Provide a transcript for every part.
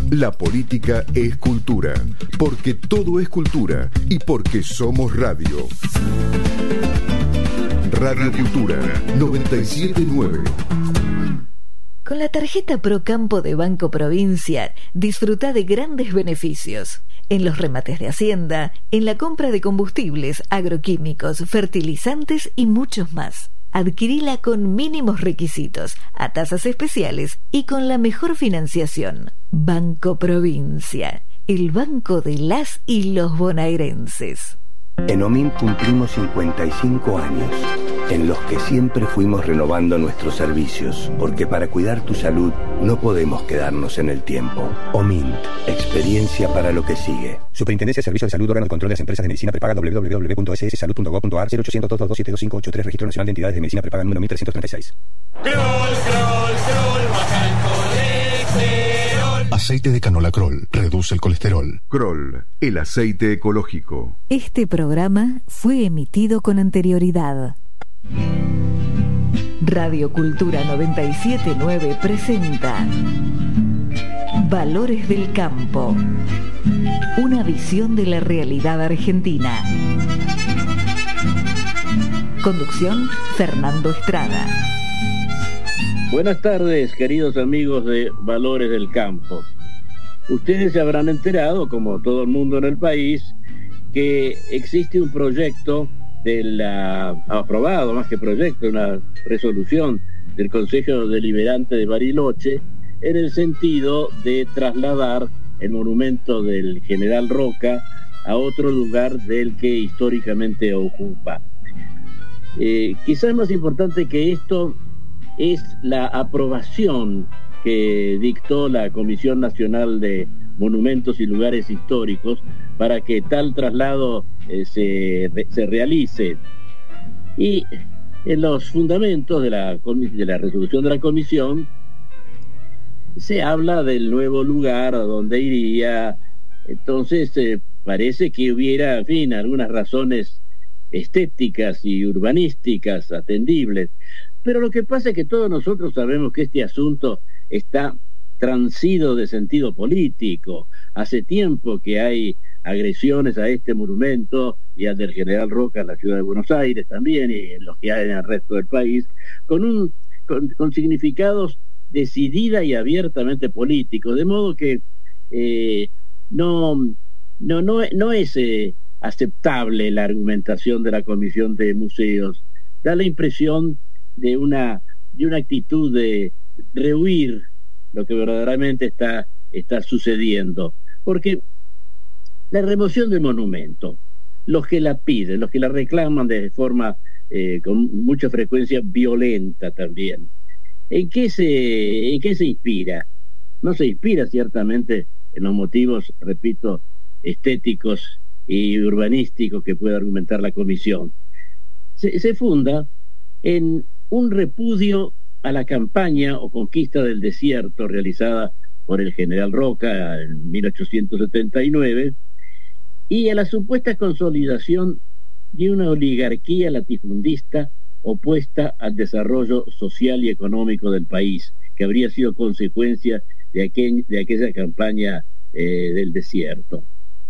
La política es cultura, porque todo es cultura y porque somos radio. Radio Cultura 979. Con la tarjeta Procampo de Banco Provincia, disfruta de grandes beneficios. En los remates de Hacienda, en la compra de combustibles, agroquímicos, fertilizantes y muchos más. Adquirila con mínimos requisitos, a tasas especiales y con la mejor financiación. Banco Provincia, el banco de las y los bonaerenses. En OMINT cumplimos 55 años, en los que siempre fuimos renovando nuestros servicios, porque para cuidar tu salud no podemos quedarnos en el tiempo. OMINT, experiencia para lo que sigue. Superintendencia de Servicios de Salud, órgano de control de las empresas de medicina prepaga, www.sssalud.gov.ar, 0800 2272583, Registro Nacional de Entidades de Medicina Prepaga número 1336. Aceite de canola Kroll reduce el colesterol. Kroll, el aceite ecológico. Este programa fue emitido con anterioridad. Radio Cultura 979 presenta Valores del Campo. Una visión de la realidad argentina. Conducción, Fernando Estrada. Buenas tardes, queridos amigos de Valores del Campo. Ustedes se habrán enterado, como todo el mundo en el país, que existe un proyecto aprobado, más que proyecto, una resolución del Consejo Deliberante de Bariloche, en el sentido de trasladar el monumento del General Roca a otro lugar del que históricamente ocupa. Quizás más importante que esto es la aprobación que dictó la Comisión Nacional de Monumentos y Lugares Históricos para que tal traslado se realice. Y en los fundamentos de la resolución de la Comisión se habla del nuevo lugar a donde iría. Entonces parece que hubiera, en fin, algunas razones estéticas y urbanísticas atendibles. Pero lo que pasa es que todos nosotros sabemos que este asunto está transido de sentido político. Hace tiempo que hay agresiones a este monumento y al del General Roca en la ciudad de Buenos Aires también, y en los que hay en el resto del país, con significados decidida y abiertamente políticos, de modo que no es aceptable la argumentación de la Comisión de Museos. Da la impresión de una actitud de rehuir lo que verdaderamente está sucediendo, porque la remoción del monumento, los que la piden, los que la reclaman de forma con mucha frecuencia violenta también, ¿en qué se inspira? No se inspira ciertamente en los motivos, repito, estéticos y urbanísticos que puede argumentar la Comisión. Se funda en un repudio a la campaña o conquista del desierto realizada por el General Roca en 1879 y a la supuesta consolidación de una oligarquía latifundista opuesta al desarrollo social y económico del país, que habría sido consecuencia de aquella campaña del desierto.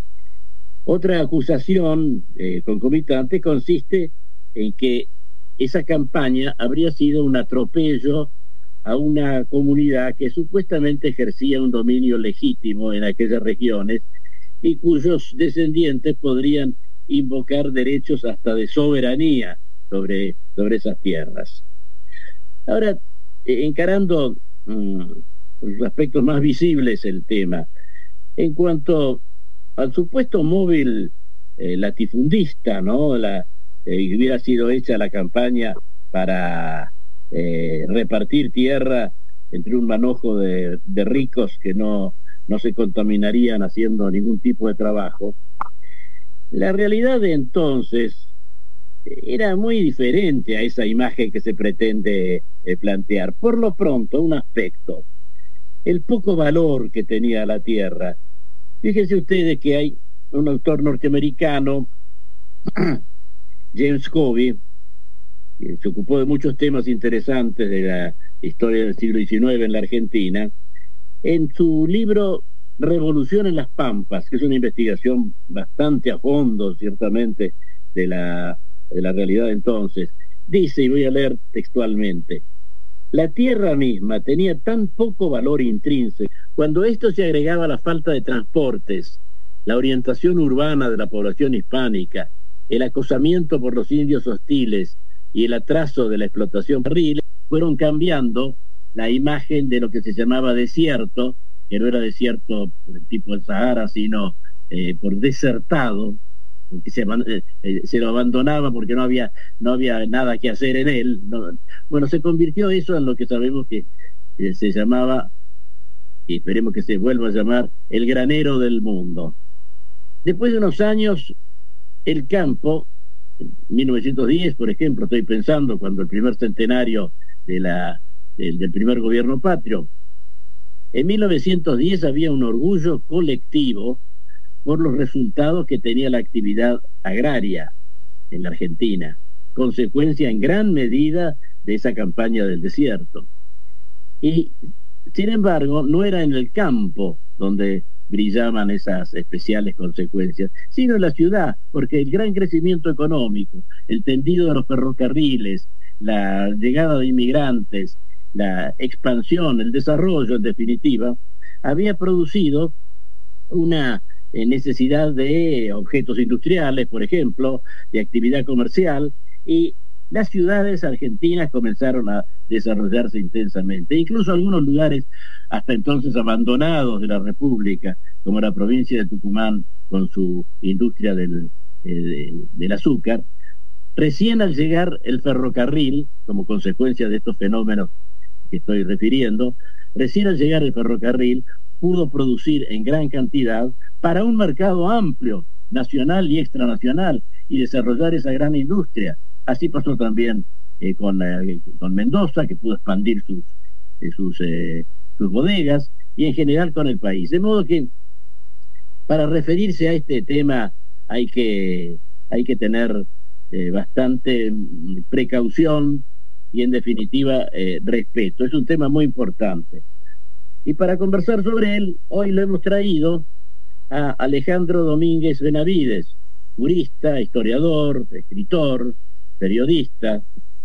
Otra acusación concomitante consiste en que esa campaña habría sido un atropello a una comunidad que supuestamente ejercía un dominio legítimo en aquellas regiones y cuyos descendientes podrían invocar derechos hasta de soberanía sobre esas tierras. Ahora, encarando los aspectos más visibles del tema, en cuanto al supuesto móvil latifundista, ¿no? Hubiera sido hecha la campaña para repartir tierra entre un manojo de ricos que no se contaminarían haciendo ningún tipo de trabajo. La realidad de entonces era muy diferente a esa imagen que se pretende plantear. Por lo pronto, un aspecto: el poco valor que tenía la tierra. Fíjense ustedes que hay un autor norteamericano, James Covey, que se ocupó de muchos temas interesantes de la historia del siglo XIX en la Argentina. En su libro Revolución en las Pampas, que es una investigación bastante a fondo, ciertamente, de la realidad de entonces. Dice, y voy a leer textualmente: la tierra misma tenía tan poco valor intrínseco, cuando esto se agregaba a la falta de transportes, la orientación urbana de la población hispánica, el acosamiento por los indios hostiles y el atraso de la explotación ferrocarril, fueron cambiando la imagen de lo que se llamaba desierto, que no era desierto tipo el Sahara, sino por desertado, que se lo abandonaba porque no había nada que hacer en él. Bueno, se convirtió eso en lo que sabemos que se llamaba, y esperemos que se vuelva a llamar, el granero del mundo. Después de unos años, el campo, en 1910, por ejemplo, estoy pensando, cuando el primer centenario del primer gobierno patrio, en 1910 había un orgullo colectivo por los resultados que tenía la actividad agraria en la Argentina, consecuencia en gran medida de esa campaña del desierto. Y, sin embargo, no era en el campo donde brillaban esas especiales consecuencias, sino en la ciudad, porque el gran crecimiento económico, el tendido de los ferrocarriles, la llegada de inmigrantes, la expansión, el desarrollo, en definitiva, había producido una necesidad de objetos industriales, por ejemplo, de actividad comercial, y las ciudades argentinas comenzaron a desarrollarse intensamente. Incluso algunos lugares hasta entonces abandonados de la República, como la provincia de Tucumán con su industria del azúcar, recién al llegar el ferrocarril, como consecuencia de estos fenómenos que estoy refiriendo, recién al llegar el ferrocarril pudo producir en gran cantidad para un mercado amplio, nacional y extranacional, y desarrollar esa gran industria. Así pasó también con Mendoza, que pudo expandir sus bodegas, y en general con el país. De modo que, para referirse a este tema, hay que tener bastante precaución y, en definitiva, respeto. Es un tema muy importante. Y para conversar sobre él, hoy lo hemos traído a Alejandro Domínguez Benavides, jurista, historiador, escritor, periodista,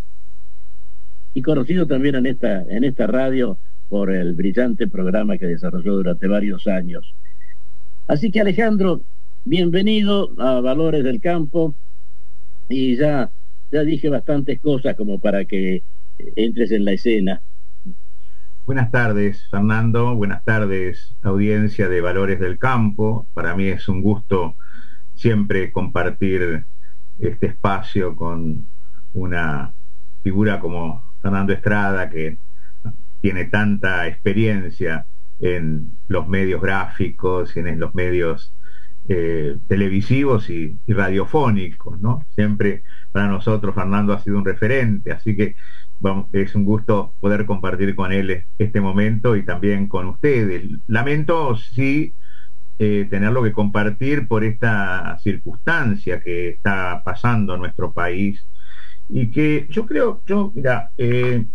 y conocido también en esta radio por el brillante programa que desarrolló durante varios años. Así que, Alejandro, bienvenido a Valores del Campo, y ya dije bastantes cosas como para que entres en la escena. Buenas tardes, Fernando. Buenas tardes, audiencia de Valores del Campo. Para mí es un gusto siempre compartir este espacio con una figura como Fernando Estrada, que tiene tanta experiencia en los medios gráficos y en los medios televisivos y radiofónicos, ¿no? Siempre para nosotros Fernando ha sido un referente, así que es un gusto poder compartir con él este momento y también con ustedes. Lamento sí tenerlo que compartir por esta circunstancia que está pasando en nuestro país, y que mira, el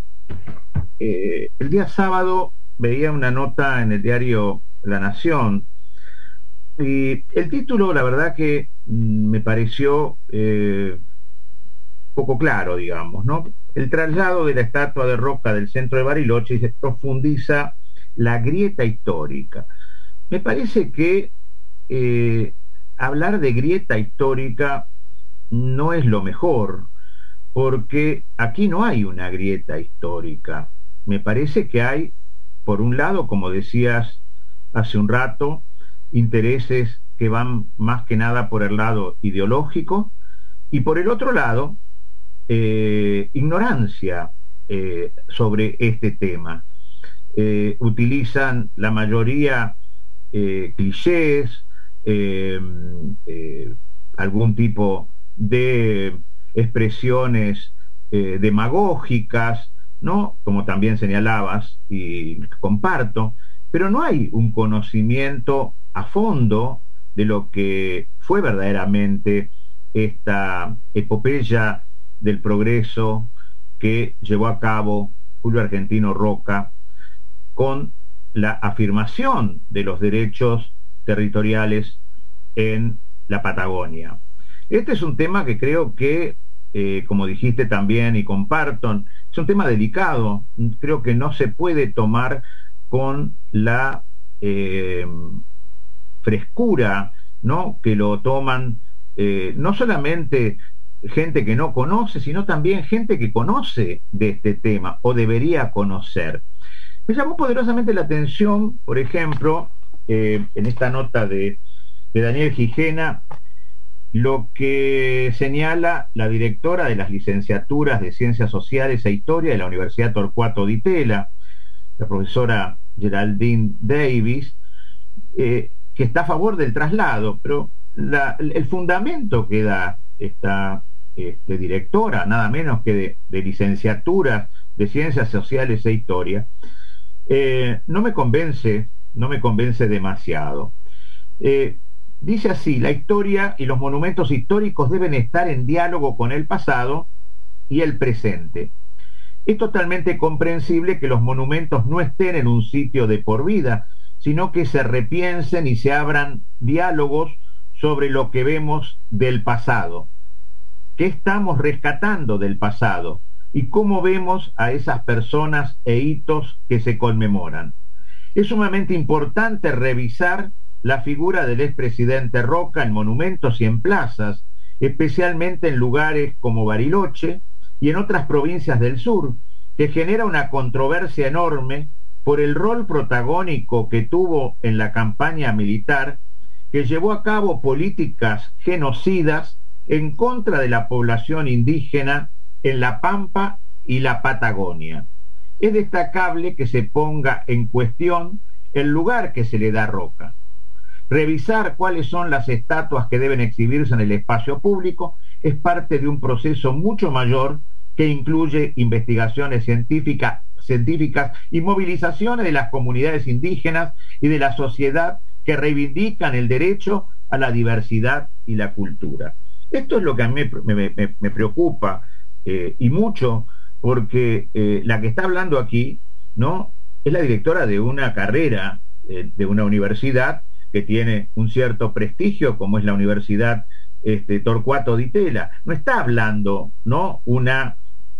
día sábado veía una nota en el diario La Nación, y el título, la verdad que me pareció poco claro, digamos, ¿no? El traslado de la estatua de roca del centro de Bariloche se profundiza la grieta histórica. Me parece que hablar de grieta histórica no es lo mejor, porque aquí no hay una grieta histórica. Me parece que hay, por un lado, como decías hace un rato, intereses que van más que nada por el lado ideológico, y por el otro lado, ignorancia sobre este tema. Utilizan la mayoría clichés, algún tipo de expresiones demagógicas, ¿no? Como también señalabas y comparto, pero no hay un conocimiento a fondo de lo que fue verdaderamente esta epopeya del progreso que llevó a cabo Julio Argentino Roca con la afirmación de los derechos territoriales en la Patagonia. Este es un tema que creo que, como dijiste también y comparto, es un tema delicado. Creo que no se puede tomar con la frescura, ¿no?, que lo toman no solamente gente que no conoce, sino también gente que conoce de este tema o debería conocer. Me llamó poderosamente la atención, por ejemplo, en esta nota de Daniel Gijena, lo que señala la directora de las licenciaturas de Ciencias Sociales e Historia de la Universidad Torcuato Di Tella, la profesora Geraldine Davis, que está a favor del traslado, pero el fundamento que da esta directora, nada menos que de licenciaturas de Ciencias Sociales e Historia, no me convence demasiado. Dice así: la historia y los monumentos históricos deben estar en diálogo con el pasado y el presente. Es totalmente comprensible que los monumentos no estén en un sitio de por vida, sino que se repiensen y se abran diálogos sobre lo que vemos del pasado. ¿Qué estamos rescatando del pasado? ¿Y cómo vemos a esas personas e hitos que se conmemoran? Es sumamente importante revisar la figura del expresidente Roca en monumentos y en plazas, especialmente en lugares como Bariloche y en otras provincias del sur, que genera una controversia enorme por el rol protagónico que tuvo en la campaña militar, que llevó a cabo políticas genocidas en contra de la población indígena en La Pampa y la Patagonia. Es destacable que se ponga en cuestión el lugar que se le da a Roca. Revisar cuáles son las estatuas que deben exhibirse en el espacio público es parte de un proceso mucho mayor que incluye investigaciones científicas y movilizaciones de las comunidades indígenas y de la sociedad que reivindican el derecho a la diversidad y la cultura. Esto es lo que a mí me preocupa y mucho, porque la que está hablando aquí, ¿no?, es la directora de una carrera de una universidad que tiene un cierto prestigio, como es la Universidad Torcuato Di Tella. No está hablando, ¿no?, una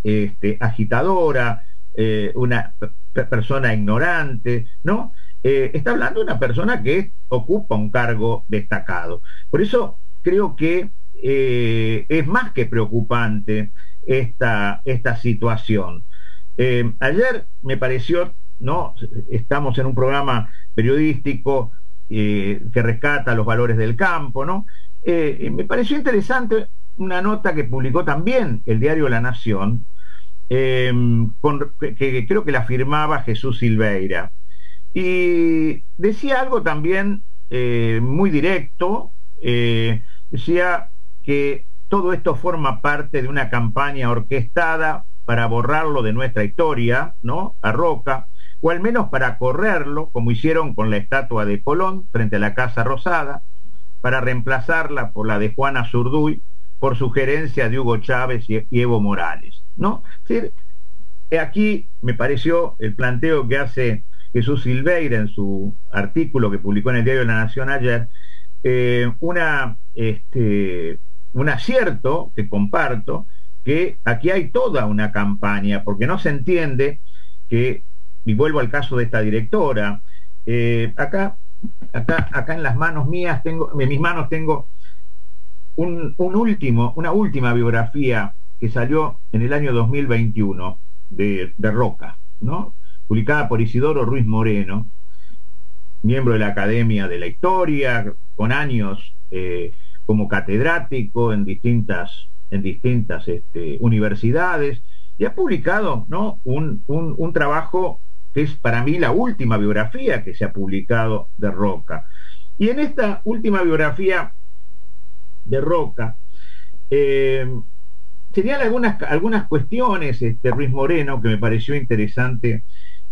agitadora, una persona ignorante, ¿no? Está hablando de una persona que ocupa un cargo destacado. Por eso creo que es más que preocupante esta situación. Ayer me pareció, ¿no?, estamos en un programa periodístico que rescata los valores del campo, ¿no? Me pareció interesante una nota que publicó también el diario La Nación, que creo que la firmaba Jesús Silveira, y decía algo también muy directo. Decía que todo esto forma parte de una campaña orquestada para borrarlo de nuestra historia, ¿no?, a Roca, o al menos para correrlo, como hicieron con la estatua de Colón frente a la Casa Rosada, para reemplazarla por la de Juana Zurduy, por sugerencia de Hugo Chávez y Evo Morales, ¿no? Es decir, aquí me pareció el planteo que hace Jesús Silveira en su artículo que publicó en el diario La Nación ayer, un acierto que comparto, que aquí hay toda una campaña, porque no se entiende que, y vuelvo al caso de esta directora, acá en las manos mías en mis manos tengo una última biografía que salió en el año 2021 de Roca, ¿no?, publicada por Isidoro Ruiz Moreno, miembro de la Academia de la Historia, con años como catedrático en distintas universidades, y ha publicado, ¿no?, un trabajo que es para mí la última biografía que se ha publicado de Roca. Y en esta última biografía de Roca serían algunas cuestiones, Ruiz Moreno, que me pareció interesante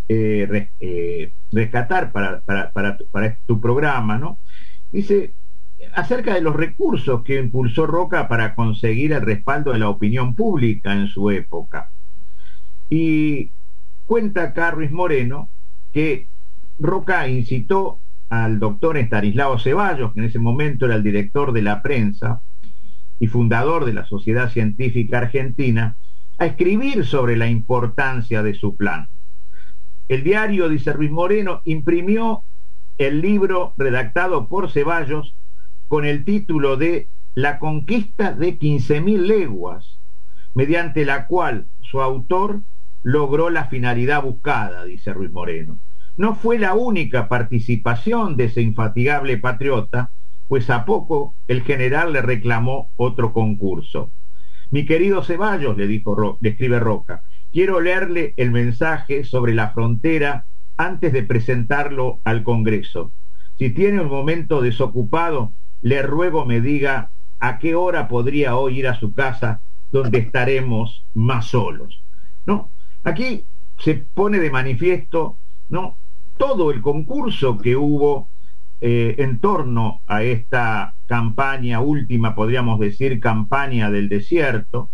rescatar para tu programa, ¿no? Dice acerca de los recursos que impulsó Roca para conseguir el respaldo de la opinión pública en su época. Y cuenta acá Ruiz Moreno que Roca incitó al doctor Estanislao Ceballos, que en ese momento era el director de la prensa y fundador de la Sociedad Científica Argentina, a escribir sobre la importancia de su plan. El diario, dice Ruiz Moreno, imprimió el libro redactado por Ceballos con el título de La conquista de 15.000 leguas, mediante la cual su autor logró la finalidad buscada, dice Ruiz Moreno. No fue la única participación de ese infatigable patriota, pues a poco el general le reclamó otro concurso. Mi querido Ceballos, le escribe Roca, quiero leerle el mensaje sobre la frontera antes de presentarlo al Congreso. Si tiene un momento desocupado, le ruego me diga a qué hora podría hoy ir a su casa, donde estaremos más solos. ¿No? Aquí se pone de manifiesto, ¿no?, todo el concurso que hubo en torno a esta campaña última, podríamos decir, campaña del desierto,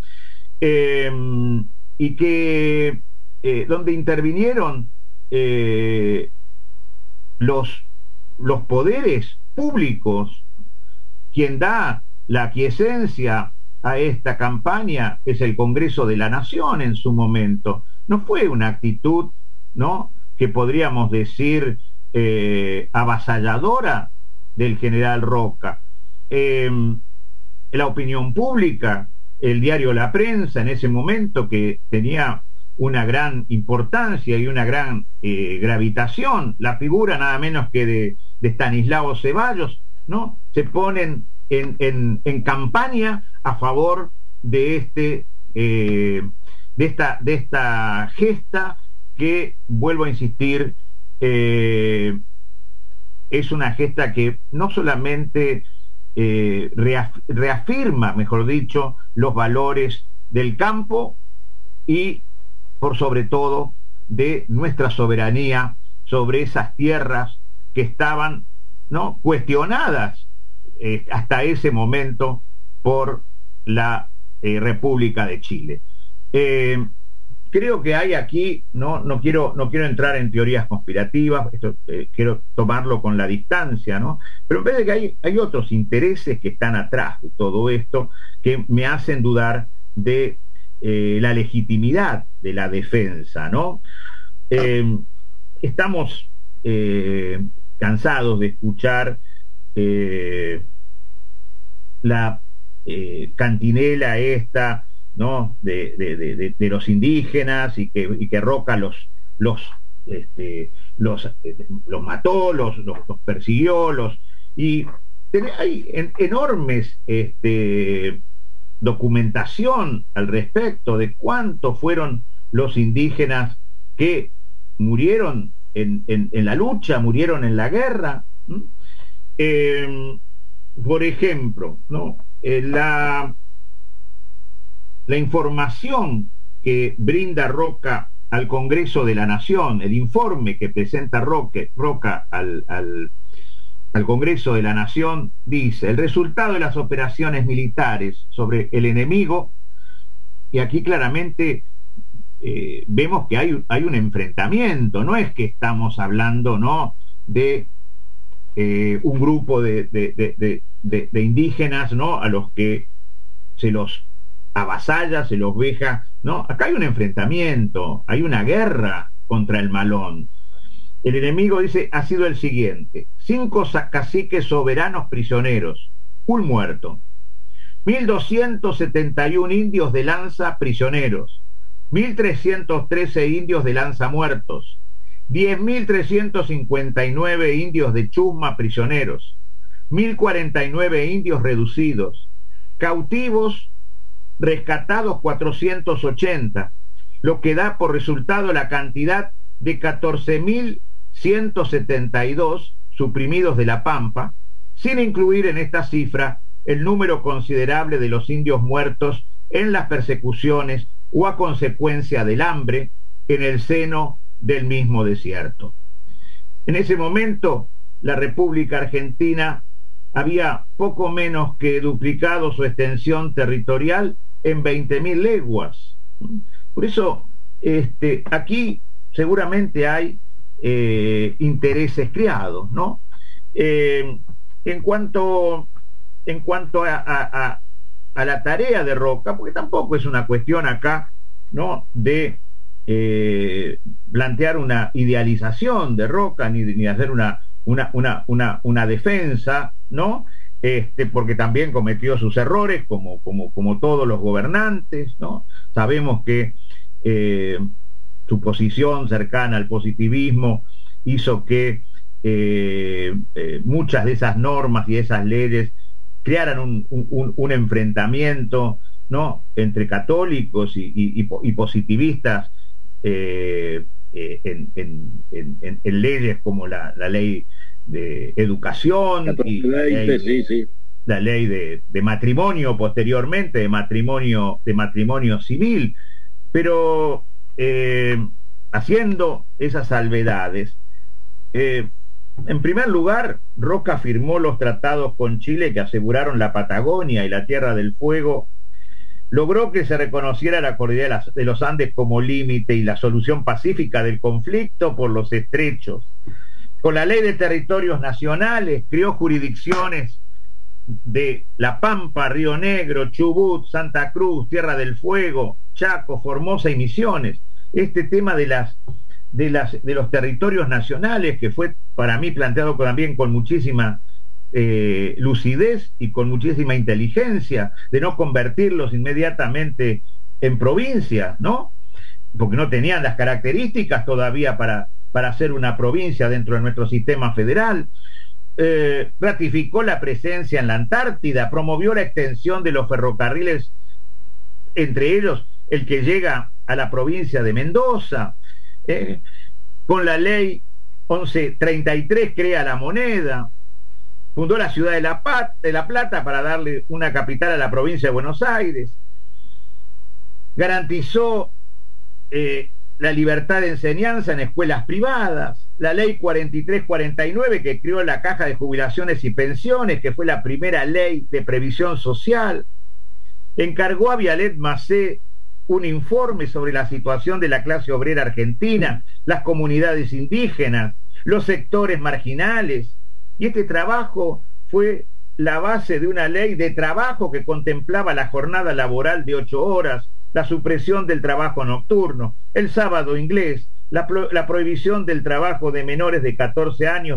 y que donde intervinieron los poderes públicos. Quien da la aquiescencia a esta campaña es el Congreso de la Nación en su momento. No fue una actitud, ¿no?, que podríamos decir avasalladora del general Roca. La opinión pública, el diario La Prensa en ese momento, que tenía una gran importancia y una gran gravitación, la figura nada menos que de Estanislao Ceballos, ¿no?, se ponen en campaña a favor de esta gesta que, vuelvo a insistir, es una gesta que no solamente reafirma, mejor dicho, los valores del campo y, por sobre todo, de nuestra soberanía sobre esas tierras que estaban, ¿no?, cuestionadas hasta ese momento por la República de Chile. Creo que hay aquí, no quiero entrar en teorías conspirativas, esto quiero tomarlo con la distancia, ¿no? Pero en vez de que hay otros intereses que están atrás de todo esto que me hacen dudar de la legitimidad de la defensa, ¿no? Estamos cansados de escuchar la cantinela esta, ¿no?, de los indígenas y que Roca los mató, los persiguió, y hay enormes documentación al respecto de cuántos fueron los indígenas que murieron en la lucha, murieron en la guerra. Por ejemplo, ¿no?, la información que brinda Roca al Congreso de la Nación, el informe que presenta Roca al Congreso de la Nación, dice: el resultado de las operaciones militares sobre el enemigo, y aquí claramente vemos que hay un enfrentamiento, no es que estamos hablando, ¿no?, de un grupo de indígenas, ¿no?, a los que se los avasalla, se los veja, ¿no? Acá hay un enfrentamiento, hay una guerra contra el malón. El enemigo, dice, ha sido el siguiente: 5 caciques soberanos prisioneros, un muerto, 1.271 indios de lanza prisioneros, 1.313 indios de lanza muertos, 10.359 indios de chusma prisioneros, 1.049 indios reducidos, cautivos rescatados 480, lo que da por resultado la cantidad de 14.172 suprimidos de la Pampa, sin incluir en esta cifra el número considerable de los indios muertos en las persecuciones o a consecuencia del hambre en el seno del mismo desierto. En ese momento, la República Argentina había poco menos que duplicado su extensión territorial en 20.000 leguas. Por eso, aquí seguramente hay intereses criados, ¿no? En cuanto a la tarea de Roca, porque tampoco es una cuestión acá, ¿no?, de plantear una idealización de Roca ni hacer una defensa, ¿no? Porque también cometió sus errores como todos los gobernantes, ¿no? Sabemos que su posición cercana al positivismo hizo que muchas de esas normas y esas leyes crearan un enfrentamiento, ¿no?, entre católicos y positivistas en leyes como la ley de educación y la ley de matrimonio posteriormente, de matrimonio civil. Pero haciendo esas salvedades, en primer lugar, Roca firmó los tratados con Chile que aseguraron la Patagonia y la Tierra del Fuego, logró que se reconociera la cordillera de los Andes como límite y la solución pacífica del conflicto por los estrechos. Con la Ley de Territorios Nacionales creó jurisdicciones de La Pampa, Río Negro, Chubut, Santa Cruz, Tierra del Fuego, Chaco, Formosa y Misiones. Este tema de los territorios nacionales, que fue para mí planteado también con muchísima lucidez y con muchísima inteligencia, de no convertirlos inmediatamente en provincias, ¿no?, porque no tenían las características todavía para ser una provincia dentro de nuestro sistema federal. Ratificó la presencia en la Antártida, promovió la extensión de los ferrocarriles, entre ellos el que llega a la provincia de Mendoza. Con la ley 1133 crea la moneda, fundó la ciudad de La Plata para darle una capital a la provincia de Buenos Aires, garantizó la libertad de enseñanza en escuelas privadas, la ley 4349 que creó la Caja de Jubilaciones y Pensiones, que fue la primera ley de previsión social, encargó a Vialet Macé un informe sobre la situación de la clase obrera argentina, las comunidades indígenas, los sectores marginales, y este trabajo fue la base de una ley de trabajo que contemplaba la jornada laboral de 8 horas, la supresión del trabajo nocturno, el sábado inglés, la prohibición del trabajo de menores de 14 años,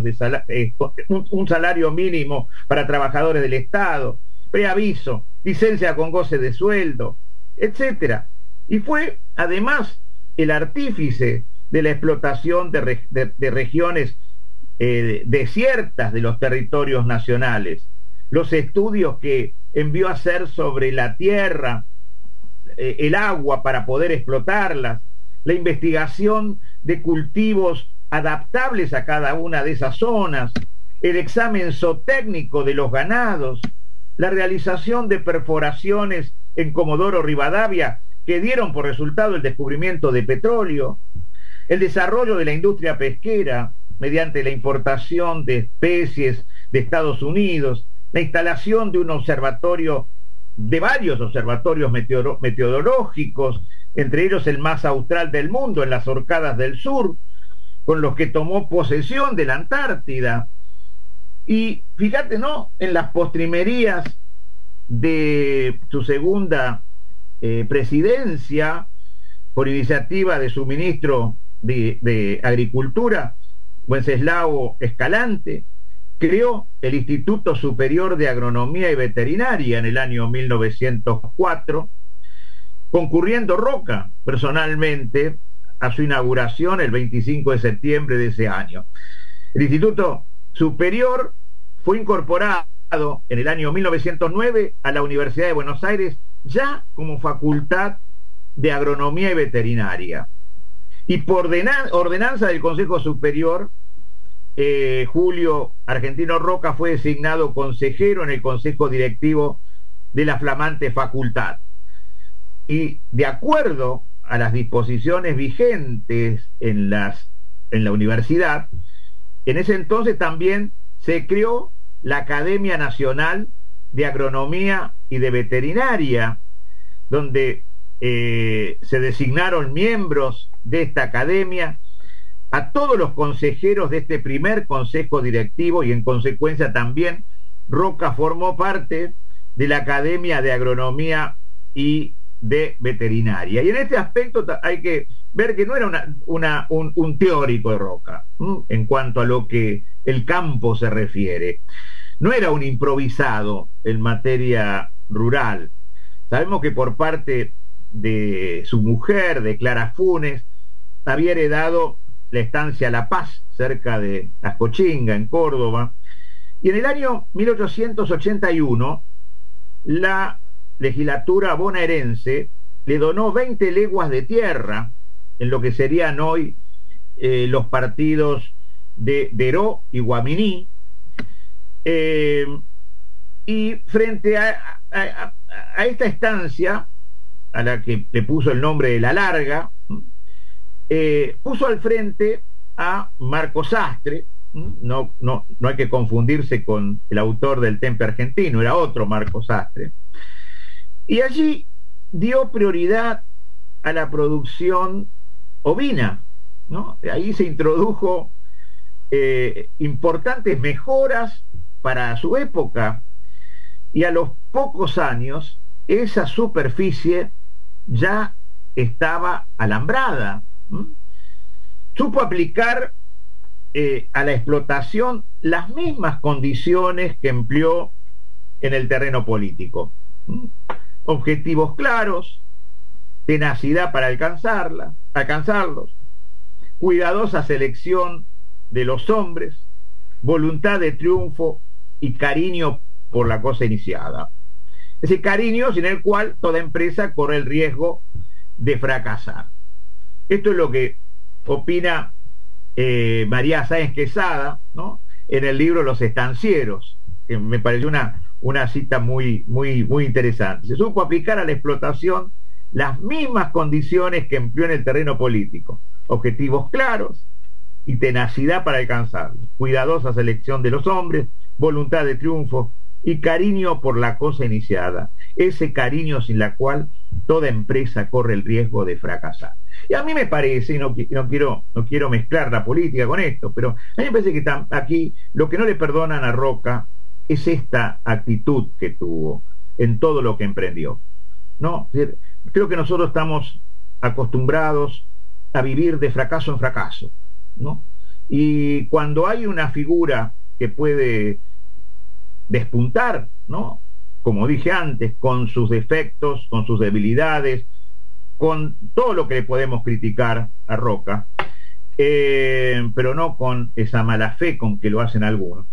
un salario mínimo para trabajadores del Estado, preaviso, licencia con goce de sueldo, etcétera. Y fue además el artífice de la explotación de regiones desiertas de los territorios nacionales, los estudios que envió a hacer sobre la tierra, el agua para poder explotarlas, la investigación de cultivos adaptables a cada una de esas zonas, el examen zootécnico de los ganados, la realización de perforaciones en Comodoro Rivadavia que dieron por resultado el descubrimiento de petróleo, el desarrollo de la industria pesquera mediante la importación de especies de Estados Unidos, la instalación de un observatorio, de varios observatorios meteorológicos, entre ellos el más austral del mundo, en las Orcadas del Sur, con los que tomó posesión de la Antártida. Y fíjate, ¿no?, en las postrimerías de su segunda presidencia, por iniciativa de su ministro de Agricultura, Wenceslao Escalante, creó el Instituto Superior de Agronomía y Veterinaria en el año 1904, concurriendo Roca personalmente a su inauguración el 25 de septiembre de ese año. El Instituto Superior fue incorporado en el año 1909 a la Universidad de Buenos Aires ya como Facultad de Agronomía y Veterinaria. Y por ordenanza del Consejo Superior, Julio Argentino Roca fue designado consejero en el Consejo Directivo de la flamante facultad. Y de acuerdo a las disposiciones vigentes en la universidad, en ese entonces también se creó la Academia Nacional de Agronomía y de Veterinaria, donde se designaron miembros de esta academia a todos los consejeros de este primer consejo directivo, y en consecuencia también Roca formó parte de la Academia de Agronomía y de Veterinaria. Y en este aspecto hay que ver que no era un teórico de Roca, en cuanto a lo que el campo se refiere. No era un improvisado en materia rural. Sabemos que por parte de su mujer, de Clara Funes, había heredado la estancia La Paz, cerca de Ascochinga, en Córdoba, y en el año 1881 la legislatura bonaerense le donó 20 leguas de tierra en lo que serían hoy los partidos de Deró y Guaminí, y frente a esta estancia, a la que le puso el nombre de La Larga, puso al frente a Marco Sastre. No hay que confundirse con el autor del Tempe argentino, era otro Marco Sastre, y allí dio prioridad a la producción ovina, ¿no? Ahí se introdujo importantes mejoras para su época, y a los pocos años esa superficie ya estaba alambrada. Supo aplicar a la explotación las mismas condiciones que empleó en el terreno político. Objetivos claros, tenacidad para alcanzarlos, cuidadosa selección de los hombres, voluntad de triunfo y cariño por la cosa iniciada. Ese cariño sin el cual toda empresa corre el riesgo de fracasar. Esto es lo que opina María Sáenz Quesada, ¿no?, en el libro Los Estancieros, que me pareció una cita muy interesante. Se supo aplicar a la explotación las mismas condiciones que empleó en el terreno político: objetivos claros y tenacidad para alcanzarlos, cuidadosa selección de los hombres, voluntad de triunfo y cariño por la cosa iniciada, ese cariño sin la cual toda empresa corre el riesgo de fracasar. Y a mí me parece, y no quiero mezclar la política con esto, pero a mí me parece que aquí lo que no le perdonan a Roca es esta actitud que tuvo en todo lo que emprendió, ¿no? Creo que nosotros estamos acostumbrados a vivir de fracaso en fracaso, ¿no? Y cuando hay una figura que puede despuntar, ¿no?, como dije antes, con sus defectos, con sus debilidades, con todo lo que le podemos criticar a Roca, pero no con esa mala fe con que lo hacen algunos.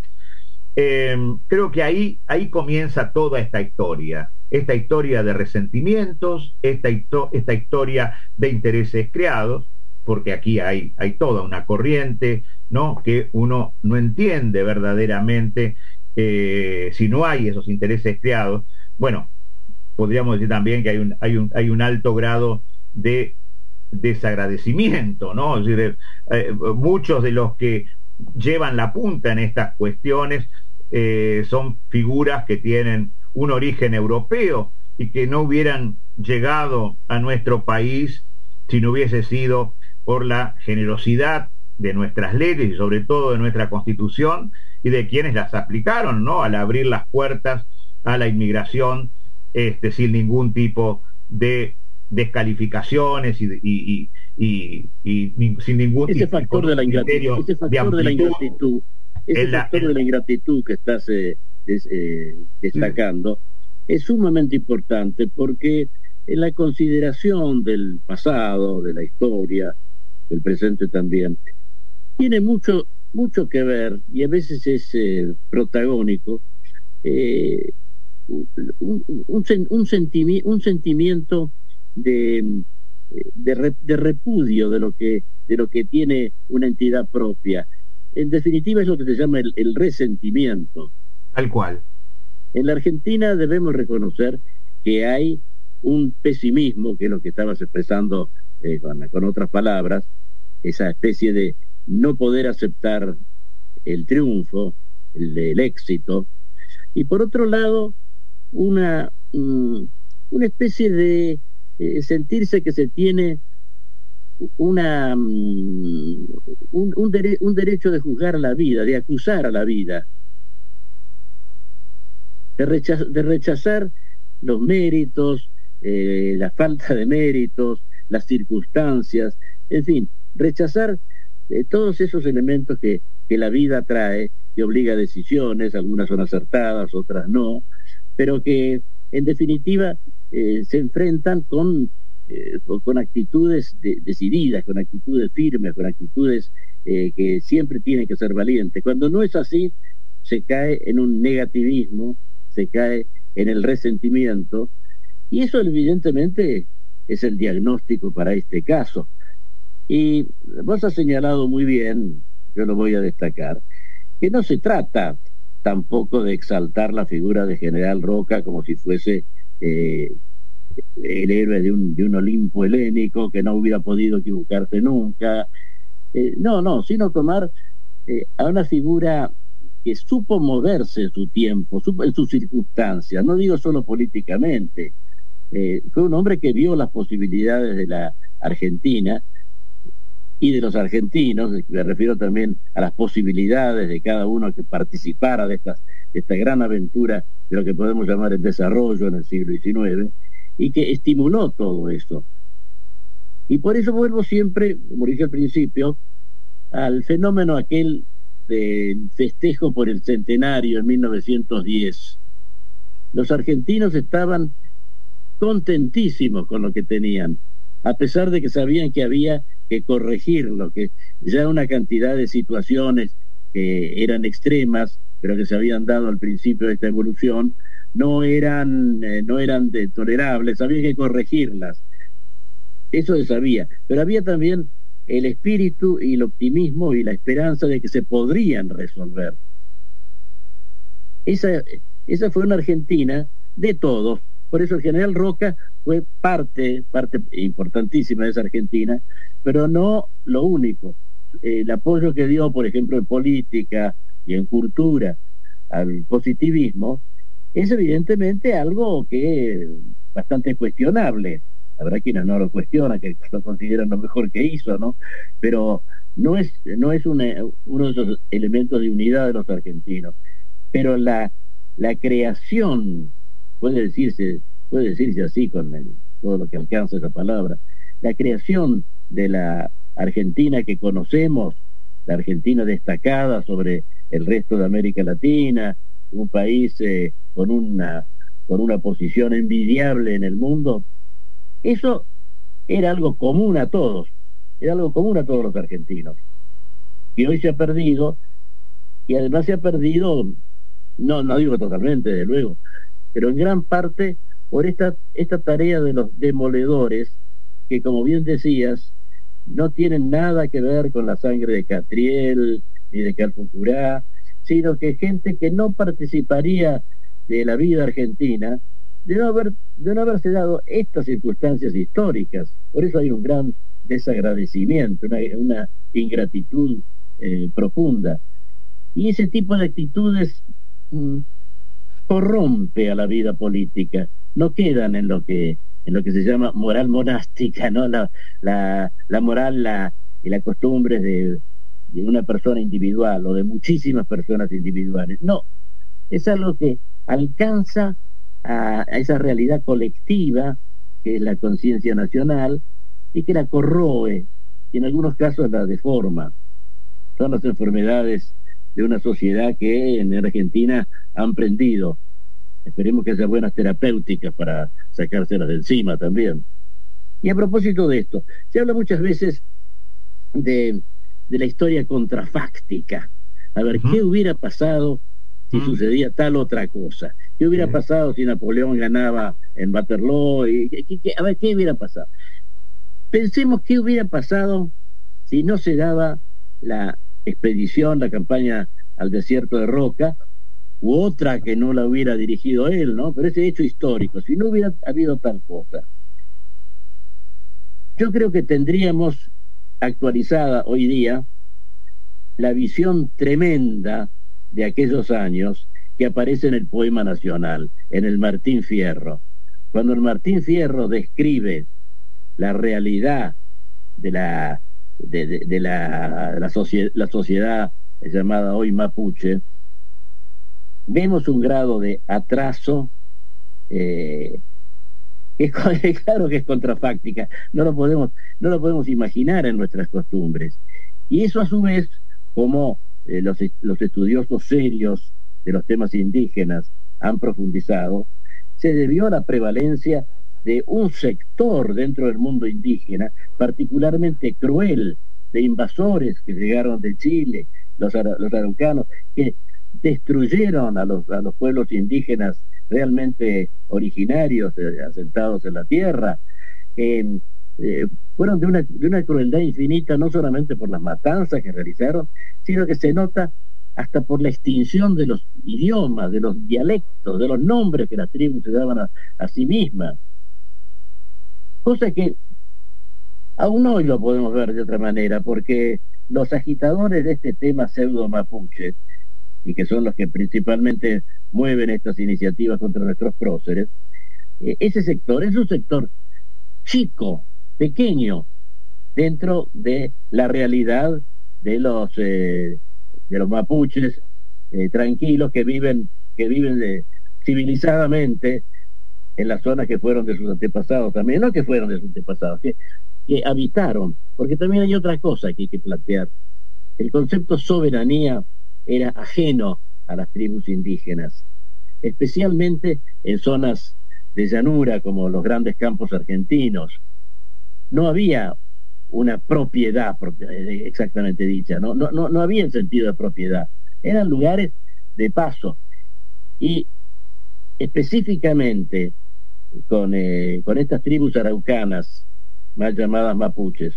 Creo que ahí comienza toda esta historia de resentimientos, esta historia de intereses creados, porque aquí hay toda una corriente, ¿no?, que uno no entiende verdaderamente si no hay esos intereses creados. Bueno, podríamos decir también que hay un alto grado de desagradecimiento, ¿no? Es decir, muchos de los que llevan la punta en estas cuestiones son figuras que tienen un origen europeo y que no hubieran llegado a nuestro país si no hubiese sido por la generosidad de nuestras leyes y sobre todo de nuestra Constitución y de quienes las aplicaron, ¿no?, al abrir las puertas a la inmigración sin ningún tipo de descalificaciones y sin ningún ese factor de la ingratitud, ese factor de la ingratitud que estás destacando es sumamente importante, porque en la consideración del pasado, de la historia, del presente también, tiene mucho que ver, y a veces es protagónico, un sentimiento de repudio de lo que tiene una entidad propia. En definitiva es lo que se llama el resentimiento. Tal cual. En la Argentina debemos reconocer que hay un pesimismo, que es lo que estabas expresando con otras palabras, esa especie de no poder aceptar el triunfo, el éxito, y por otro lado una especie de sentirse que se tiene un derecho de juzgar a la vida, de acusar a la vida, de rechazar los méritos, la falta de méritos, las circunstancias, en fin, rechazar todos esos elementos que la vida trae, que obliga a decisiones, algunas son acertadas, otras no, pero que en definitiva se enfrentan con actitudes decididas, con actitudes firmes, con actitudes que siempre tienen que ser valientes. Cuando no es así, se cae en un negativismo, se cae en el resentimiento, y eso evidentemente es el diagnóstico para este caso. Y vos has señalado muy bien, yo lo voy a destacar, que no se trata tampoco de exaltar la figura de General Roca como si fuese el héroe de un Olimpo helénico que no hubiera podido equivocarse nunca, sino tomar a una figura que supo moverse en su tiempo, en sus circunstancias, no digo solo políticamente. Fue un hombre que vio las posibilidades de la Argentina y de los argentinos, me refiero también a las posibilidades de cada uno que participara de esta gran aventura de lo que podemos llamar el desarrollo en el siglo XIX, y que estimuló todo eso. Y por eso vuelvo siempre, como dije al principio, al fenómeno aquel del festejo por el centenario en 1910. Los argentinos estaban contentísimos con lo que tenían, a pesar de que sabían que había que corregirlo, que ya una cantidad de situaciones que eran extremas, pero que se habían dado al principio de esta evolución, no eran tolerables, había que corregirlas. Eso se sabía, pero había también el espíritu y el optimismo y la esperanza de que se podrían resolver. Esa fue una Argentina de todos. Por eso el General Roca fue parte importantísima de esa Argentina, pero no lo único. El apoyo que dio, por ejemplo, en política y en cultura al positivismo es evidentemente algo que es bastante cuestionable. Habrá quienes no lo cuestionan, que lo consideran lo mejor que hizo, ¿no? Pero no es uno de esos elementos de unidad de los argentinos. Pero la creación, puede decirse así con todo lo que alcanza esa palabra, la creación de la Argentina que conocemos, la Argentina destacada sobre el resto de América Latina, un país con una posición envidiable en el mundo, eso era algo común a todos, los argentinos, y hoy se ha perdido, y además se ha perdido, no digo totalmente, desde luego, pero en gran parte por esta tarea de los demoledores, que como bien decías, no tienen nada que ver con la sangre de Catriel ni de Calfucurá, sino que gente que no participaría de la vida argentina de no haberse dado estas circunstancias históricas. Por eso hay un gran desagradecimiento, una ingratitud profunda, y ese tipo de actitudes corrompe a la vida política, no quedan en lo que se llama moral monástica, ¿no? La moral y la costumbre de una persona individual o de muchísimas personas individuales. No, es algo que alcanza a esa realidad colectiva que es la conciencia nacional y que la corroe y en algunos casos la deforma. Son las enfermedades de una sociedad que en Argentina han prendido. Esperemos que haya buenas terapéuticas para sacárselas de encima también. Y a propósito de esto, se habla muchas veces de la historia contrafáctica. A ver, ¿qué hubiera pasado si sucedía tal otra cosa? ¿Qué hubiera pasado si Napoleón ganaba en Waterloo? A ver, ¿qué hubiera pasado? Pensemos qué hubiera pasado si no se daba la expedición, la campaña al desierto de Roca, u otra que no la hubiera dirigido él, ¿no? Pero ese hecho histórico, si no hubiera habido tal cosa, yo creo que tendríamos actualizada hoy día la visión tremenda de aquellos años que aparece en el poema nacional, en el Martín Fierro. Cuando el Martín Fierro describe la realidad la sociedad llamada hoy mapuche, vemos un grado de atraso claro que es contrafáctica, no lo podemos imaginar en nuestras costumbres. Y eso a su vez, como los estudiosos serios de los temas indígenas han profundizado, se debió a la prevalencia de un sector dentro del mundo indígena particularmente cruel, de invasores que llegaron de Chile, los araucanos, que destruyeron a los pueblos indígenas realmente originarios, asentados en la tierra. Fueron de una crueldad infinita, no solamente por las matanzas que realizaron, sino que se nota hasta por la extinción de los idiomas, de los dialectos, de los nombres que las tribus se daban a sí mismas. Cosa que aún hoy lo podemos ver de otra manera, porque los agitadores de este tema pseudo mapuche, y que son los que principalmente mueven estas iniciativas contra nuestros próceres, ese sector es un sector chico, pequeño, dentro de la realidad de los mapuches tranquilos que viven civilizadamente en las zonas que fueron de sus antepasados también, no que fueron de sus antepasados, que habitaron, porque también hay otra cosa que hay que plantear. El concepto soberanía era ajeno a las tribus indígenas, especialmente en zonas de llanura como los grandes campos argentinos. No había una propiedad exactamente dicha, no había el sentido de propiedad, eran lugares de paso. Y específicamente con estas tribus araucanas, más llamadas mapuches,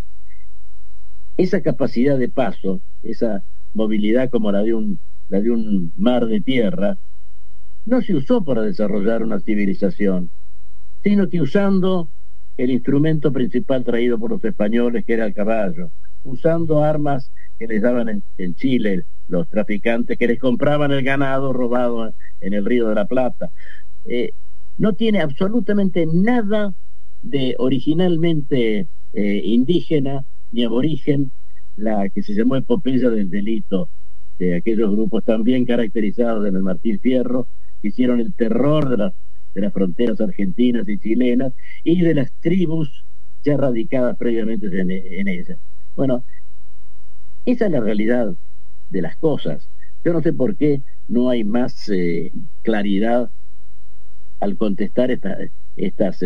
esa capacidad de paso, esa movilidad como la de un mar de tierra, no se usó para desarrollar una civilización, sino que usando el instrumento principal traído por los españoles, que era el caballo, usando armas que les daban en Chile los traficantes, que les compraban el ganado robado en el Río de la Plata. No tiene absolutamente nada de originalmente indígena ni aborigen, la que se llamó epopeya del delito de aquellos grupos también caracterizados en el Martín Fierro, que hicieron el terror de las fronteras argentinas y chilenas y de las tribus ya radicadas previamente en ellas. Bueno, esa es la realidad de las cosas. Yo no sé por qué no hay más claridad al contestar estas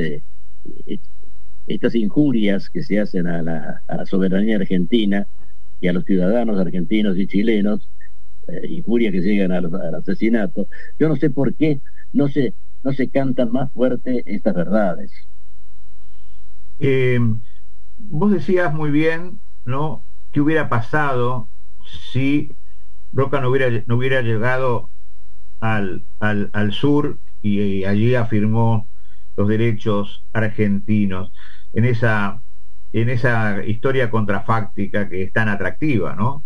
injurias que se hacen a la soberanía argentina y a los ciudadanos argentinos y chilenos, injurias que llegan al asesinato. Yo no sé por qué no se cantan más fuerte estas verdades. Vos decías muy bien, ¿no?, qué hubiera pasado si Roca no hubiera llegado al sur y allí afirmó los derechos argentinos en esa historia contrafáctica que es tan atractiva, ¿no?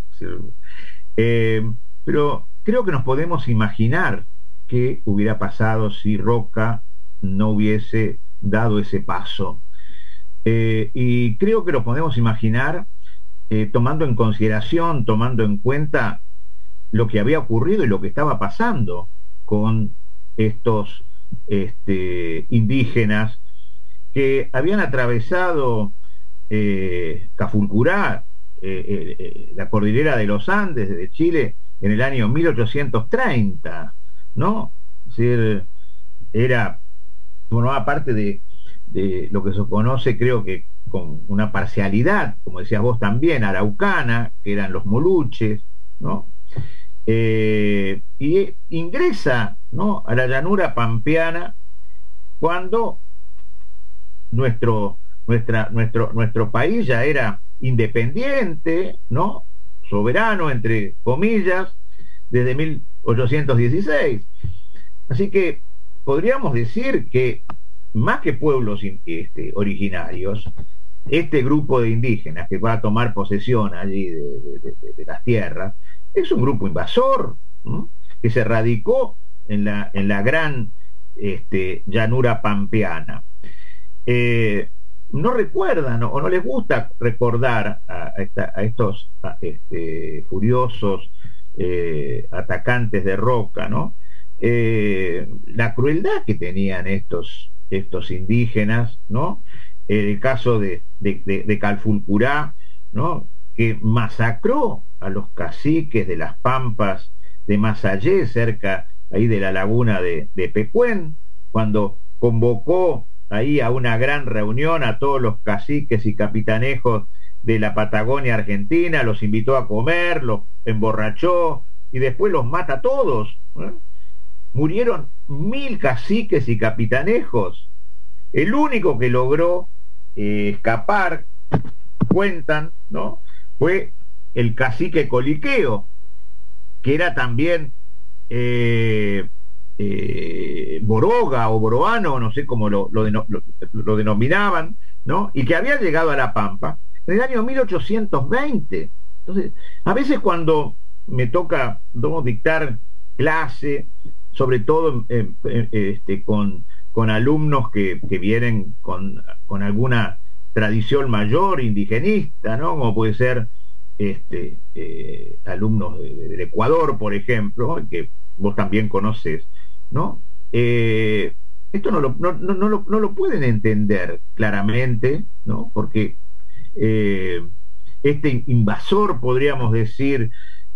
Pero creo que nos podemos imaginar qué hubiera pasado si Roca no hubiese dado ese paso, y creo que lo podemos imaginar tomando en consideración, tomando en cuenta lo que había ocurrido y lo que estaba pasando con estos indígenas que habían atravesado Cafulcurá, la cordillera de los Andes de Chile, en el año 1830, ¿no? Es decir, formaba parte de lo que se conoce, creo que con una parcialidad, como decías vos también, araucana, que eran los moluches, ¿no? Y ingresa, ¿no?, a la llanura pampeana cuando nuestro país ya era independiente, ¿no?, soberano, entre comillas, desde 1816. Así que podríamos decir que más que pueblos originarios, este grupo de indígenas que va a tomar posesión allí de las tierras es un grupo invasor, ¿no?, que se radicó en la gran llanura pampeana. no recuerdan o no les gusta recordar a estos furiosos atacantes de Roca, ¿no? La crueldad que tenían estos indígenas, ¿no? El caso de Calfulcurá, ¿no? Que masacró a los caciques de las pampas de Masayé, cerca ahí de la laguna de Pecuén, cuando convocó ahí a una gran reunión a todos los caciques y capitanejos de la Patagonia Argentina, los invitó a comer, los emborrachó y después los mata a todos, ¿eh? Murieron 1000 caciques y capitanejos. El único que logró escapar, cuentan, ¿no?, fue el cacique Coliqueo, que era también Boroga o Boroano, no sé cómo lo denominaban, ¿no? Y que había llegado a La Pampa en el año 1820. Entonces, a veces cuando me toca dictar clase, sobre todo con alumnos que vienen con alguna tradición mayor indigenista, ¿no? Como puede ser alumnos del Ecuador, por ejemplo, que vos también conocés, ¿no? Esto no lo pueden entender claramente, ¿no? Porque este invasor, podríamos decir,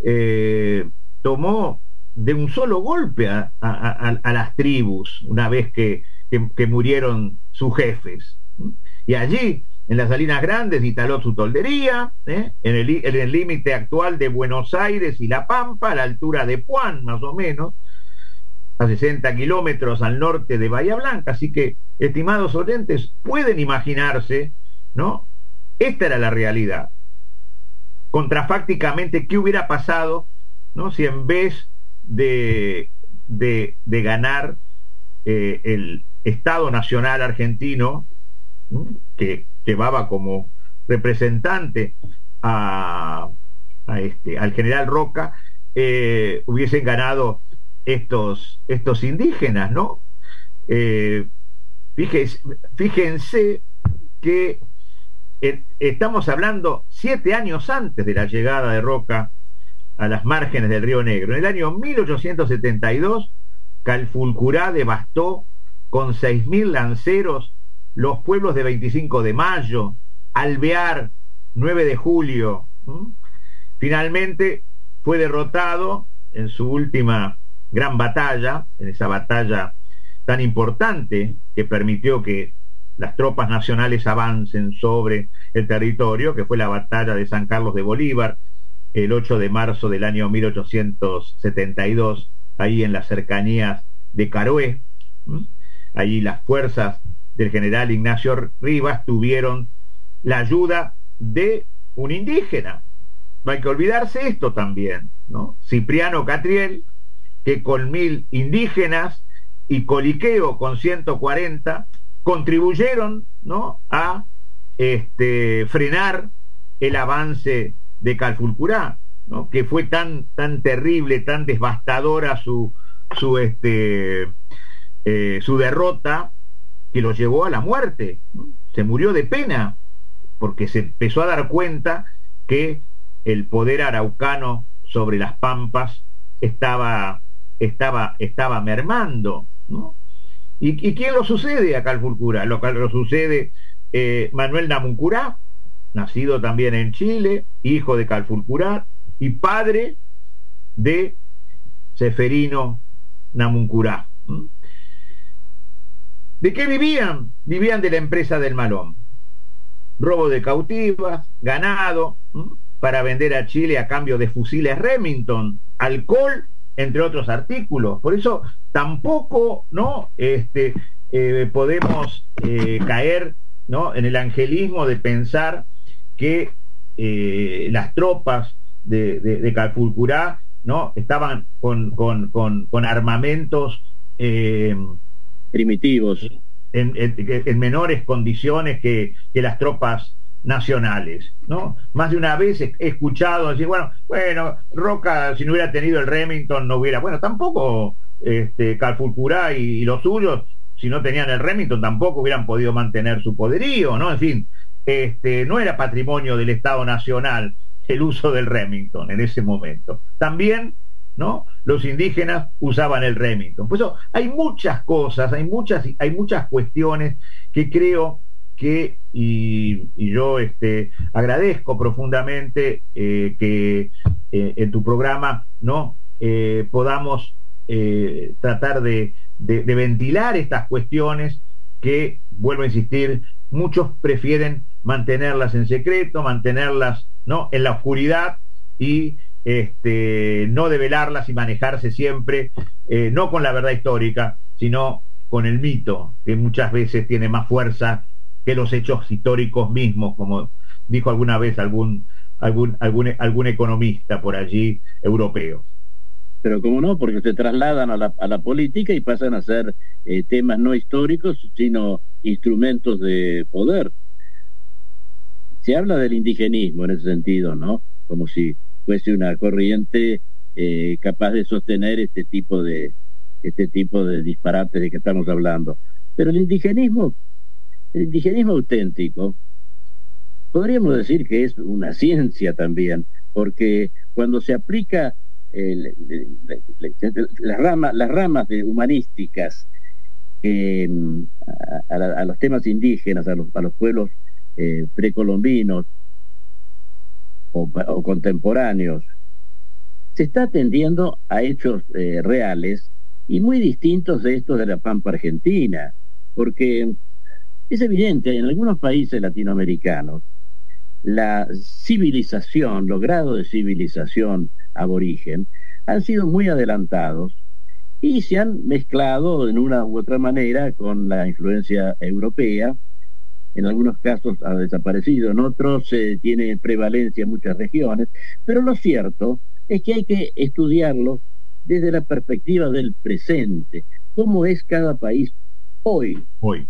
tomó de un solo golpe a las tribus una vez que murieron sus jefes, ¿sí? Y allí, en las Salinas Grandes, instaló su toldería, en el límite actual de Buenos Aires y La Pampa, a la altura de Puan, más o menos, a 60 kilómetros al norte de Bahía Blanca. Así que, estimados oyentes, pueden imaginarse, ¿no? Esta era la realidad. Contrafácticamente, ¿qué hubiera pasado, ¿no?, si en vez de ganar el Estado Nacional Argentino, ¿no?, que llevaba como representante al general Roca, hubiesen ganado estos indígenas, ¿no? Fíjense que estamos hablando 7 años antes de la llegada de Roca a las márgenes del Río Negro. En el año 1872, Calfulcurá devastó con 6.000 lanceros los pueblos de 25 de Mayo, Alvear, 9 de Julio. Finalmente fue derrotado en su última gran batalla, en esa batalla tan importante que permitió que las tropas nacionales avancen sobre el territorio, que fue la batalla de San Carlos de Bolívar, el 8 de marzo del año 1872, ahí en las cercanías de Caroé. Allí las fuerzas del general Ignacio Rivas tuvieron la ayuda de un indígena. No hay que olvidarse esto también, ¿no? Cipriano Catriel, que con 1000 indígenas, y Coliqueo con 140 contribuyeron, ¿no?, a frenar el avance de Calfulcurá, ¿no?, que fue tan terrible, tan devastadora su derrota, que lo llevó a la muerte, ¿no? Se murió de pena porque se empezó a dar cuenta que el poder araucano sobre las pampas estaba mermando, ¿no? ¿Y quién lo sucede a Calfulcurá? Lo sucede Manuel Namuncurá, nacido también en Chile, hijo de Calfulcurá y padre de Seferino Namuncurá. ¿De qué vivían? Vivían de la empresa del malón. Robo de cautivas, ganado, para vender a Chile a cambio de fusiles Remington, alcohol, entre otros artículos. Por eso tampoco, ¿no?, podemos caer, ¿no?, en el angelismo de pensar que las tropas de Calfulcurá, ¿no?, estaban con armamentos primitivos, en menores condiciones que las tropas nacionales, ¿no? Más de una vez he escuchado decir, bueno, Roca, si no hubiera tenido el Remington, no hubiera. Bueno, tampoco Calfulcurá y los suyos si no tenían el Remington tampoco hubieran podido mantener su poderío, ¿no? En fin, no era patrimonio del Estado Nacional el uso del Remington en ese momento. También, ¿no?, los indígenas usaban el Remington. Por eso hay muchas cosas, hay muchas cuestiones que creo que, y yo agradezco profundamente que en tu programa, ¿no?, podamos tratar de ventilar estas cuestiones que, vuelvo a insistir, muchos prefieren mantenerlas en secreto, mantenerlas, ¿no?, en la oscuridad, y no develarlas y manejarse siempre, no con la verdad histórica, sino con el mito, que muchas veces tiene más fuerza que los hechos históricos mismos, como dijo alguna vez algún economista por allí europeo. Pero cómo no, porque se trasladan a la política y pasan a ser temas no históricos, sino instrumentos de poder. Se habla del indigenismo en ese sentido, ¿no? Como si fuese una corriente capaz de sostener este tipo de disparates de que estamos hablando. Pero el indigenismo auténtico, podríamos decir que es una ciencia también, porque cuando se aplica las ramas humanísticas a los temas indígenas, a los pueblos precolombinos o contemporáneos, se está atendiendo a hechos reales y muy distintos de estos de la Pampa Argentina, porque es evidente, en algunos países latinoamericanos, la civilización, los grados de civilización aborigen han sido muy adelantados y se han mezclado de una u otra manera con la influencia europea. En algunos casos ha desaparecido, en otros tiene prevalencia en muchas regiones, pero lo cierto es que hay que estudiarlo desde la perspectiva del presente, cómo es cada país hoy.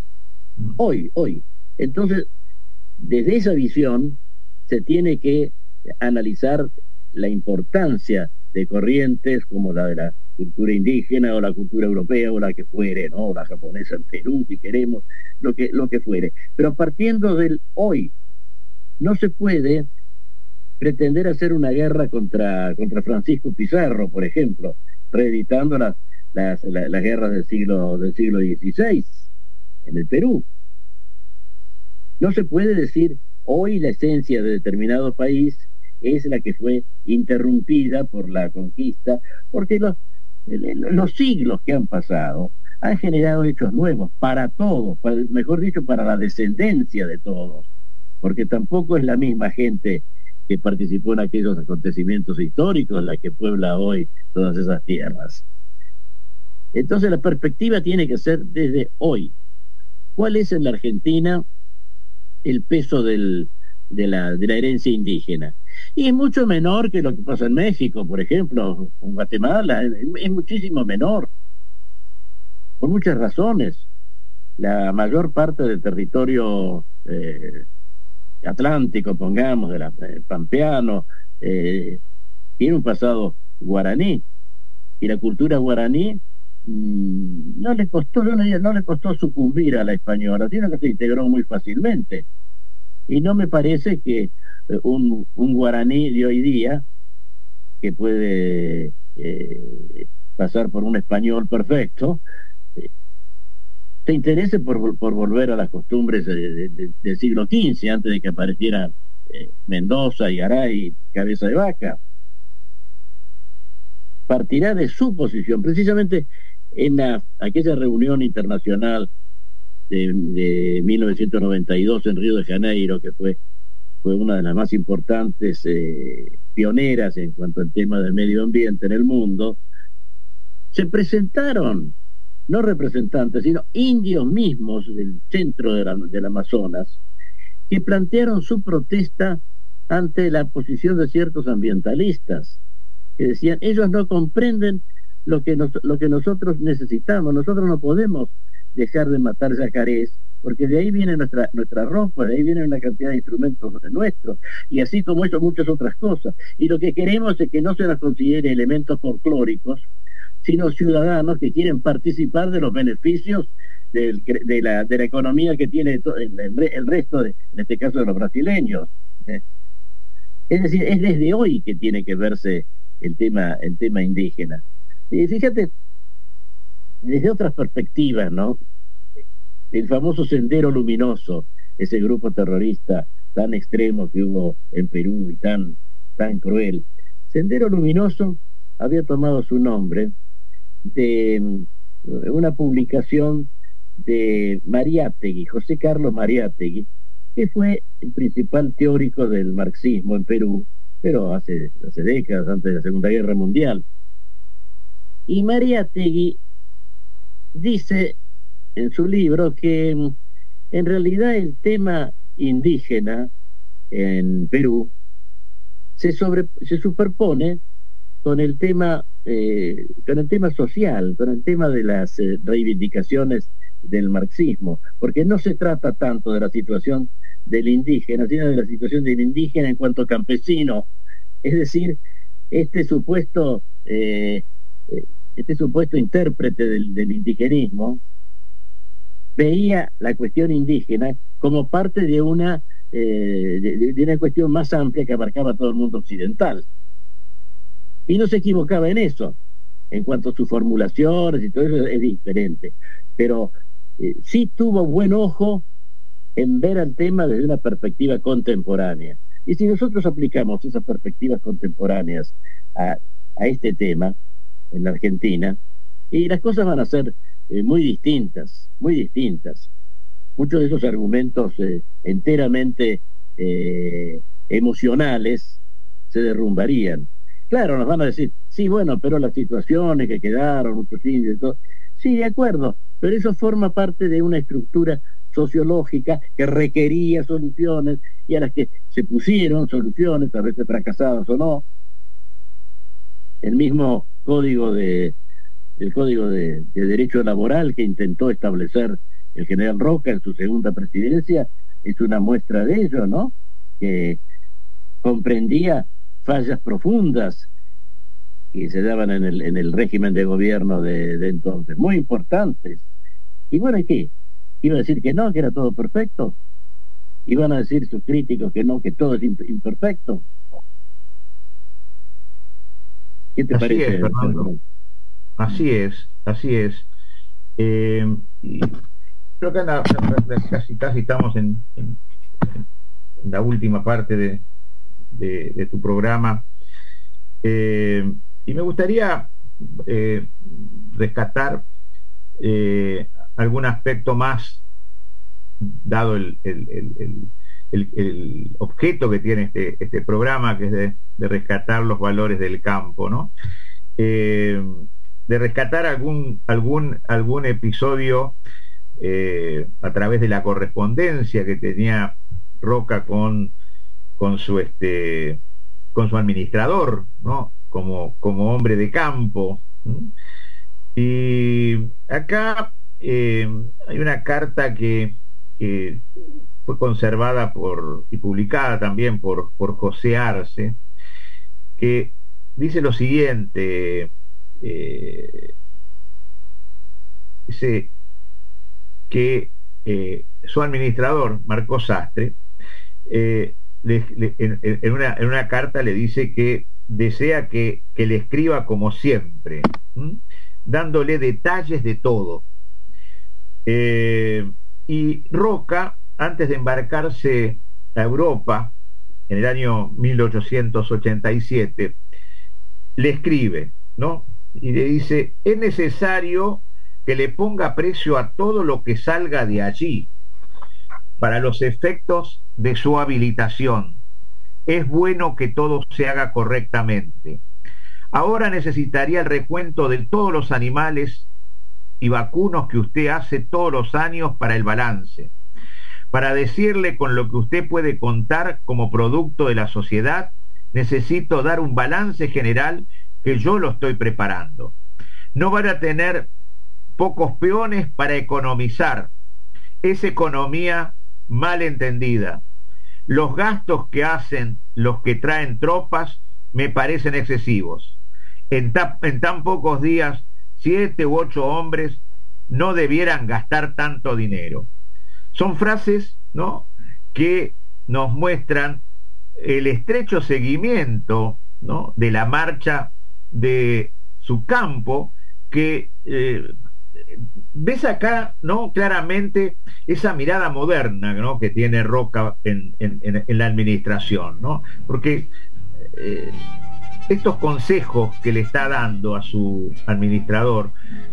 Entonces, desde esa visión se tiene que analizar la importancia de corrientes como la de la cultura indígena o la cultura europea o la que fuere, ¿no?, o la japonesa en Perú, si queremos, lo que fuere. Pero partiendo del hoy, no se puede pretender hacer una guerra contra Francisco Pizarro, por ejemplo, reeditando las guerras del siglo XVI en el Perú. No se puede decir hoy la esencia de determinado país es la que fue interrumpida por la conquista, porque los siglos que han pasado han generado hechos nuevos para todos, mejor dicho, para la descendencia de todos, porque tampoco es la misma gente que participó en aquellos acontecimientos históricos la que puebla hoy todas esas tierras. Entonces la perspectiva tiene que ser desde hoy. ¿Cuál es en la Argentina el peso de la herencia indígena? Y es mucho menor que lo que pasa en México, por ejemplo, en Guatemala, es muchísimo menor, por muchas razones. La mayor parte del territorio atlántico, pongamos, del pampeano, tiene un pasado guaraní, y la cultura guaraní no le costó sucumbir a la española, sino que se integró muy fácilmente. Y no me parece que un guaraní de hoy día, que puede pasar por un español perfecto, se interese por volver a las costumbres del siglo XV, antes de que aparecieran Mendoza y Garay, Cabeza de Vaca. Partirá de su posición, precisamente en aquella reunión internacional de 1992 en Río de Janeiro, que fue una de las más importantes pioneras en cuanto al tema del medio ambiente en el mundo. Se presentaron no representantes, sino indios mismos del centro del Amazonas, que plantearon su protesta ante la posición de ciertos ambientalistas, que decían, ellos no comprenden lo que nosotros necesitamos, nosotros no podemos dejar de matar yacarés, porque de ahí viene nuestra ropa, de ahí viene una cantidad de instrumentos nuestros, y así como eso, muchas otras cosas. Y lo que queremos es que no se las considere elementos folclóricos, sino ciudadanos que quieren participar de los beneficios de la economía que tiene el resto, en este caso de los brasileños. Es decir, es desde hoy que tiene que verse el tema indígena. Y fíjate, desde otras perspectivas, ¿no? El famoso Sendero Luminoso, ese grupo terrorista tan extremo que hubo en Perú y tan cruel. Sendero Luminoso había tomado su nombre de una publicación de Mariátegui, José Carlos Mariátegui, que fue el principal teórico del marxismo en Perú, pero hace décadas, antes de la Segunda Guerra Mundial. Y Mariátegui dice en su libro que en realidad el tema indígena en Perú se superpone con el tema social, con el tema de las reivindicaciones del marxismo, porque no se trata tanto de la situación del indígena, sino de la situación del indígena en cuanto campesino. Es decir, este supuesto intérprete del indigenismo veía la cuestión indígena como parte de una cuestión más amplia que abarcaba todo el mundo occidental. Y no se equivocaba en eso. En cuanto a sus formulaciones y todo eso es diferente. Pero sí tuvo buen ojo en ver al tema desde una perspectiva contemporánea. Y si nosotros aplicamos esas perspectivas contemporáneas a este tema en la Argentina, y las cosas van a ser muy distintas, muy distintas. Muchos de esos argumentos enteramente emocionales se derrumbarían. Claro, nos van a decir, sí, bueno, pero las situaciones que quedaron, muchos indios y todo. Sí, de acuerdo, pero eso forma parte de una estructura sociológica que requería soluciones y a las que se pusieron soluciones, a veces fracasadas o no. El mismo código de derecho laboral que intentó establecer el general Roca en su segunda presidencia es una muestra de ello, ¿no? Que comprendía fallas profundas que se daban en el régimen de gobierno de entonces, muy importantes. Y bueno, ¿y qué? ¿Iba a decir que no, que era todo perfecto? ¿Iban a decir sus críticos que no, que todo es imperfecto? ¿Qué te parece? Así es, Fernando. Así es. Y creo que casi estamos en la última parte de tu programa. Y me gustaría rescatar algún aspecto más, dado el objeto que tiene este programa, que es de rescatar los valores del campo, ¿no? De rescatar algún episodio a través de la correspondencia que tenía Roca con su administrador, ¿no? Como hombre de campo. Y acá hay una carta que fue conservada y publicada también por José Arce, que dice lo siguiente. Dice que su administrador, Marcos Sastre, en una carta le dice que desea que le escriba como siempre, dándole detalles de todo. Y Roca, antes de embarcarse a Europa en el año 1887, le escribe, ¿no? Y le dice: es necesario que le ponga precio a todo lo que salga de allí para los efectos de su habilitación. Es bueno que todo se haga correctamente. Ahora necesitaría el recuento de todos los animales y vacunos que usted hace todos los años para el balance, para decirle con lo que usted puede contar como producto de la sociedad. Necesito dar un balance general que yo lo estoy preparando. No van a tener pocos peones para economizar. Es economía mal entendida. Los gastos que hacen los que traen tropas me parecen excesivos. En tan pocos días, 7 u 8 hombres no debieran gastar tanto dinero. Son frases, ¿no?, que nos muestran el estrecho seguimiento, ¿no?, de la marcha de su campo, que ves acá, ¿no?, claramente esa mirada moderna, ¿no?, que tiene Roca en la administración, ¿no? Porque estos consejos que le está dando a su administrador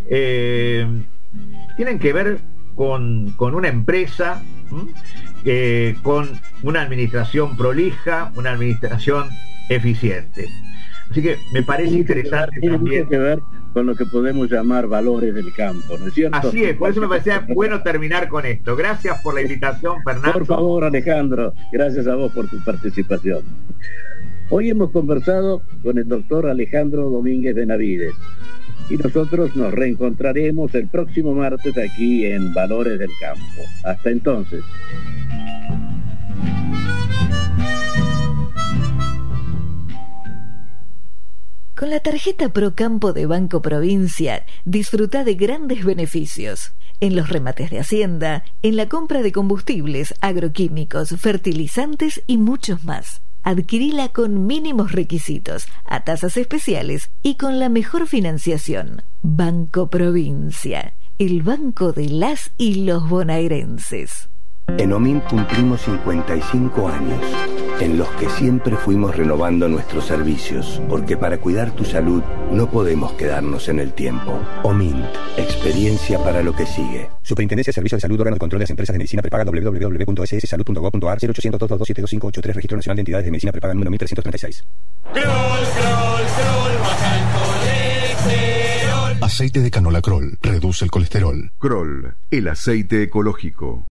tienen que ver con una empresa, con una administración prolija, una administración eficiente. Así que me parece interesante tiene también. Mucho que ver con lo que podemos llamar valores del campo, ¿no es cierto? Así es, por eso me parecía bueno terminar con esto. Gracias por la invitación, Fernando. Por favor, Alejandro, gracias a vos por tu participación. Hoy hemos conversado con el doctor Alejandro Domínguez Benavides y nosotros nos reencontraremos el próximo martes aquí en Valores del Campo. Hasta entonces. Con la tarjeta Procampo de Banco Provincia, disfruta de grandes beneficios. En los remates de Hacienda, en la compra de combustibles, agroquímicos, fertilizantes y muchos más. Adquirila con mínimos requisitos, a tasas especiales y con la mejor financiación. Banco Provincia, el banco de las y los bonaerenses. En OMINT cumplimos 55 años, en los que siempre fuimos renovando nuestros servicios, porque para cuidar tu salud no podemos quedarnos en el tiempo. OMINT, experiencia para lo que sigue. Superintendencia de Servicios de Salud, órgano de control de las empresas de medicina prepaga, www.sssalud.gov.ar, 0800 2272583, Registro Nacional de Entidades de Medicina Prepaga número 1336. Aceite de canola Kroll reduce el colesterol. Kroll, el aceite ecológico.